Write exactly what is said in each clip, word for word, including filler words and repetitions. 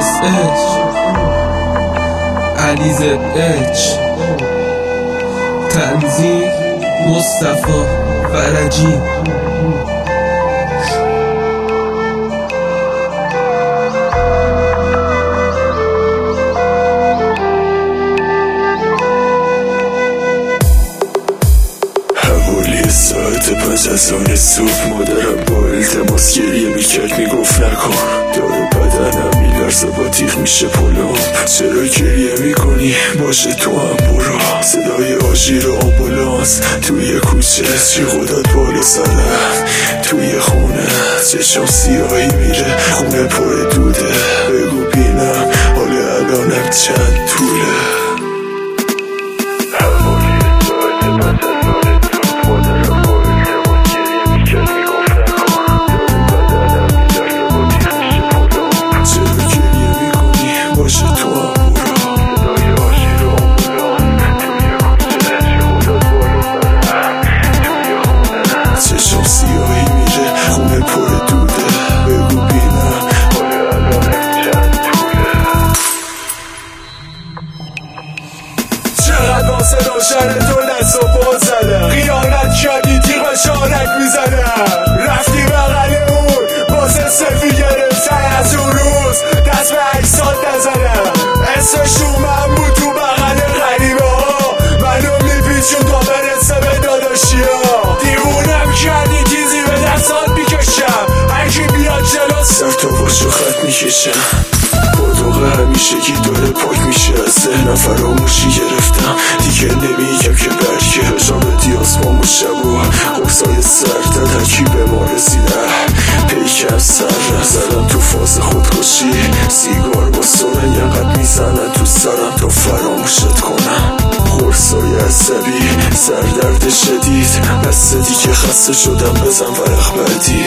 اس اچ علیزه اچ تنظیم مصطفی فرجی. ساعت پس از آن صبح مادرم با التماس گریه میکرد، میگفت نکن، داره بدنم میلرزه با تیغ میشه پلوم. چرا گریه میکنی؟ باشه تو هم برو. صدای آژیر آمبولانس توی کوچه، چی خودت بالا سرم توی خونه، چشم سیاهی میره خونه پر دوده. بگو بینم حال الانم چند طوله. واسه روشن تو دست و پا زدم، خیانت کردی تیغ به شانک میزنم. رفتی بغل اون واسه سفی گرفتن، از اون روز دست به عکسات نزدم. اسمش من بود تو بغل غریبه ها، منو میپیچون تا برسه به داداشی ها. دیوونم کردی تیزی به دستات میکشم، هرکی بیاد جلو سر تا باشو خط میکشم. بادوغه همیشه کی داره پاک میشه از ذهنم، فراموشی گرفتم دیگه نمیگم که برگه هجام بدی آسمان و شب و قرصای سرده ترکی به ما رسیدن. پیکر سر زدم تو فاز خودکشی، سیگار با سونه یقت میزنن تو سرم تا فراموشت کنم. قرصای عصبی، سردرد شدید، بسته دیگه خسته شدم بزن ورق بعدی.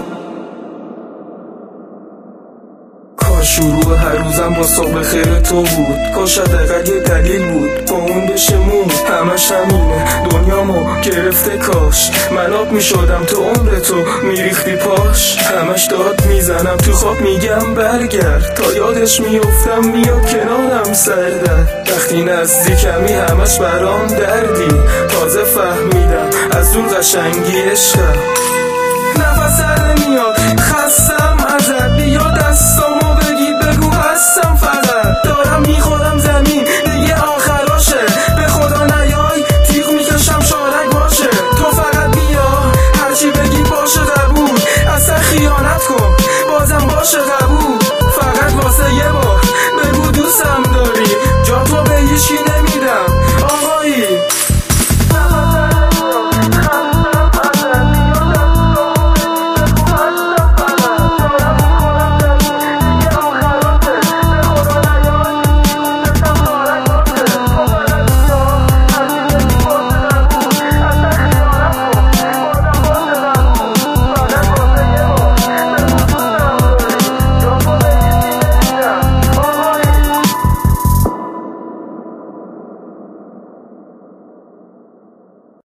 شروع هر روزم با صبح خیر تو بود، کاش حداقل یه دلیل بود با اون بشمون. همش همینه دنیامو گرفته، کاش من آب میشدم تو عمر تو میریختی پاش. همش داد میزنم تو خواب میگم برگرد، تا یادش میفتم میاد کنارم سردرد. وقتی نزدیکمی همش برام دردی، تازه فهمیدم از اون قشنگی عشقم. نفس سر نمیاد